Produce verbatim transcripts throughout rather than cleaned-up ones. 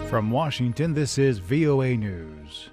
From Washington, this is V O A News.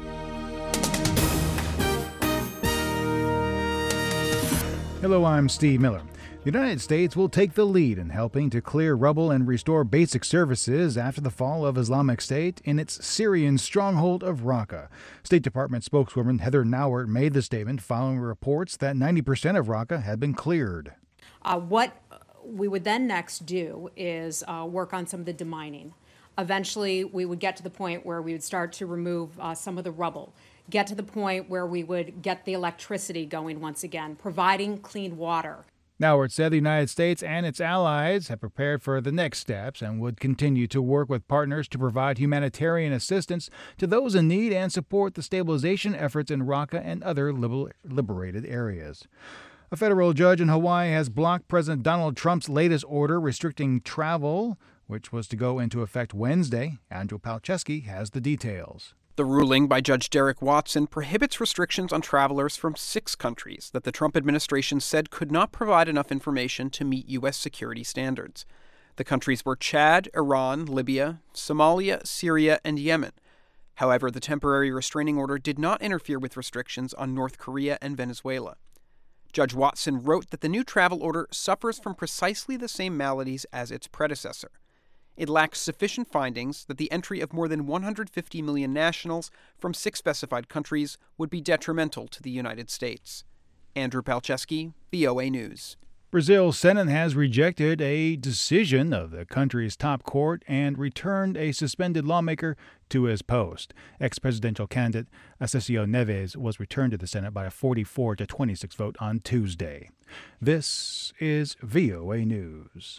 Hello, I'm Steve Miller. The United States will take the lead in helping to clear rubble and restore basic services after the fall of Islamic State in its Syrian stronghold of Raqqa. State Department spokeswoman Heather Nauert made the statement following reports that ninety percent of Raqqa had been cleared. Uh, what we would then next do is uh, work on some of the demining. Eventually, we would get to the point where we would start to remove uh, some of the rubble, get to the point where we would get the electricity going once again, providing clean water. Nauert said the United States and its allies have prepared for the next steps and would continue to work with partners to provide humanitarian assistance to those in need and support the stabilization efforts in Raqqa and other liber- liberated areas. A federal judge in Hawaii has blocked President Donald Trump's latest order restricting travel, which was to go into effect Wednesday. Andrew Palczewski has the details. The ruling by Judge Derek Watson prohibits restrictions on travelers from six countries that the Trump administration said could not provide enough information to meet U S security standards. The countries were Chad, Iran, Libya, Somalia, Syria, and Yemen. However, the temporary restraining order did not interfere with restrictions on North Korea and Venezuela. Judge Watson wrote that the new travel order suffers from precisely the same maladies as its predecessor. It lacks sufficient findings that the entry of more than one hundred fifty million nationals from six specified countries would be detrimental to the United States. Andrew Palczewski, V O A News. Brazil's Senate has rejected a decision of the country's top court and returned a suspended lawmaker to his post. Ex-presidential candidate Acesio Neves was returned to the Senate by a forty-four to twenty-six vote on Tuesday. This is V O A News.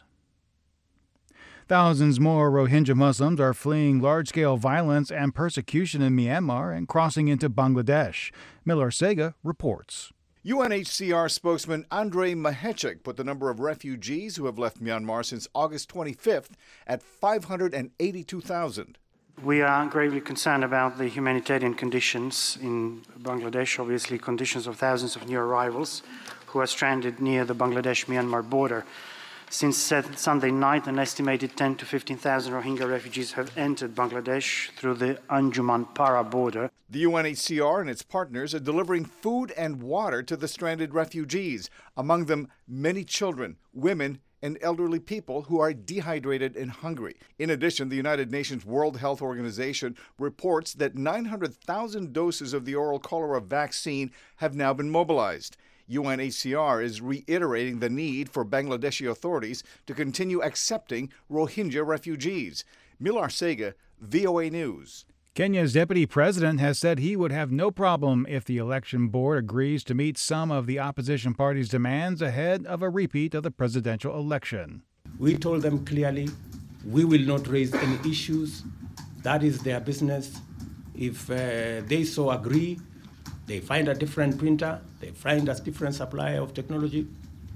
Thousands more Rohingya Muslims are fleeing large-scale violence and persecution in Myanmar and crossing into Bangladesh. Miller Sega reports. U N H C R spokesman Andrei Mahecic put the number of refugees who have left Myanmar since August twenty-fifth at five hundred eighty-two thousand. We are gravely concerned about the humanitarian conditions in Bangladesh, obviously conditions of thousands of new arrivals who are stranded near the Bangladesh-Myanmar border. Since Sunday night, an estimated ten to fifteen thousand Rohingya refugees have entered Bangladesh through the Anjuman-Para border. The U N H C R and its partners are delivering food and water to the stranded refugees, among them many children, women, and elderly people who are dehydrated and hungry. In addition, the United Nations World Health Organization reports that nine hundred thousand doses of the oral cholera vaccine have now been mobilized. U N H C R is reiterating the need for Bangladeshi authorities to continue accepting Rohingya refugees. Milar Sega, V O A News. Kenya's deputy president has said he would have no problem if the election board agrees to meet some of the opposition party's demands ahead of a repeat of the presidential election. We told them clearly, we will not raise any issues. That is their business. If uh, they so agree, they find a different printer, they find a different supplier of technology.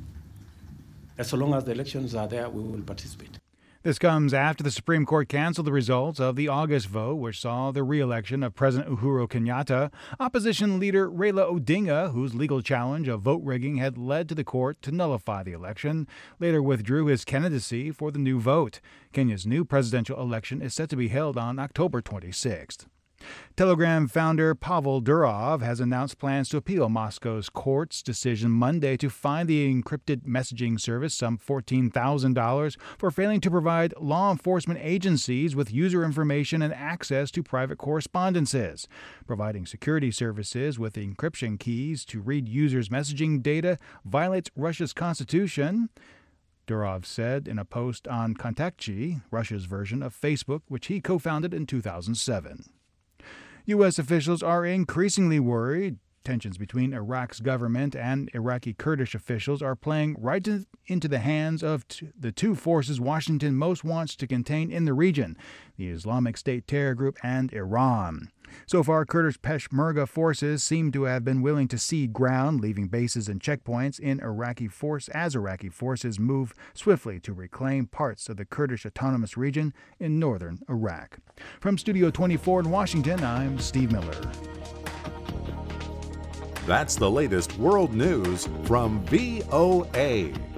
As long as the elections are there, we will participate. This comes after the Supreme Court canceled the results of the August vote, which saw the re-election of President Uhuru Kenyatta. Opposition leader Raila Odinga, whose legal challenge of vote rigging had led to the court to nullify the election, later withdrew his candidacy for the new vote. Kenya's new presidential election is set to be held on October twenty-sixth. Telegram founder Pavel Durov has announced plans to appeal Moscow's court's decision Monday to fine the encrypted messaging service some fourteen thousand dollars for failing to provide law enforcement agencies with user information and access to private correspondences. Providing security services with encryption keys to read users' messaging data violates Russia's constitution, Durov said in a post on Kontaktchi, Russia's version of Facebook, which he co-founded in two thousand seven. U S officials are increasingly worried tensions between Iraq's government and Iraqi Kurdish officials are playing right into the hands of t- the two forces Washington most wants to contain in the region, the Islamic State terror group and Iran. So far, Kurdish Peshmerga forces seem to have been willing to cede ground, leaving bases and checkpoints in Iraqi force as Iraqi forces move swiftly to reclaim parts of the Kurdish autonomous region in northern Iraq. From Studio twenty-four in Washington, I'm Steve Miller. That's the latest world news from V O A.